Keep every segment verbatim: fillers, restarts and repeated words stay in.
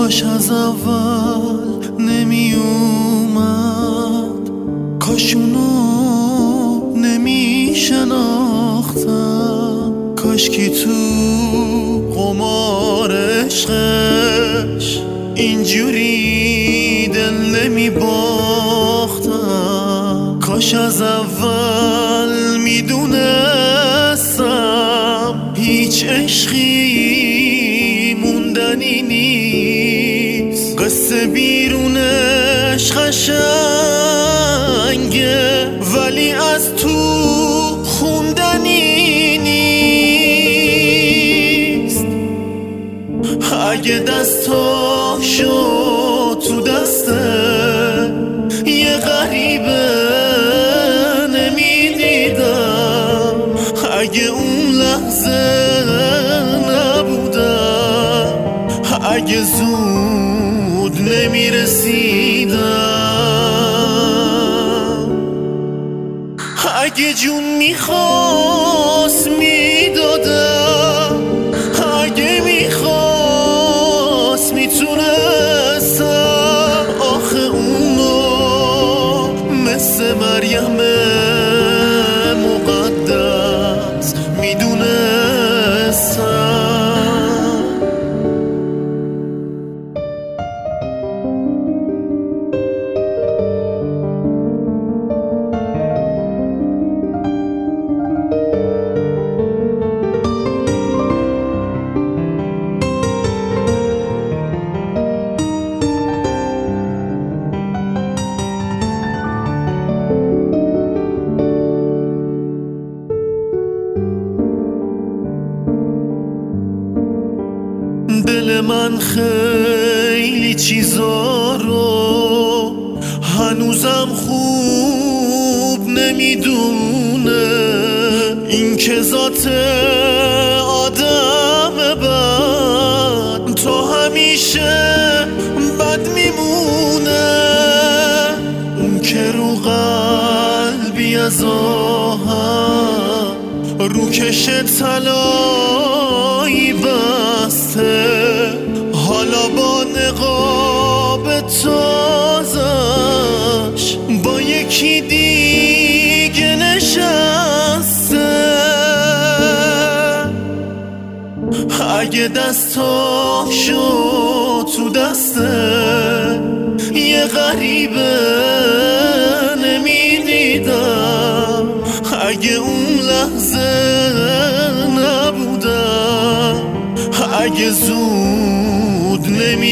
کاش از اول نمی اومد، کاش اونو نمی شناختم، کاش کی تو قمار عشقش اینجوری دل نمی باختم. کاش از اول می دونستم هیچ عشقی موندنی نیست، قصه بیرونش قشنگه ولی از تو خوندنی نیست. اگه دستاشو تو دسته یه غریبه نمیدیدم، اگه اون لحظه نبودم، اگه زود نمیرسیدم، اگه جون میخواست میدادم، اگه میخواست میتونستم، آخه اونو مثل مریم مقدس میدونستم. دل من خیلی چیزا رو هنوزم خوب نمیدونه، این که ذات آدم بد تا همیشه بد میمونه، اون که رو قلبی از آهم روکش طلایی بسته، حالا با نقاب تازش با یکی دیگه نشسته. اگه دستاشو تو دسته یه غریبه نمیدیدم، اگه اون لحظه نبودم، اگه زود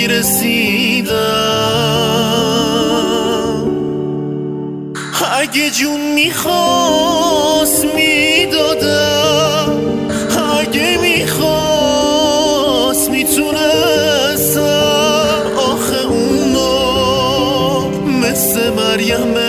نمیرسیدم، اگه جون میخواست میدادم، اگه میخواست میتونستم، آخه اونو مثل مریم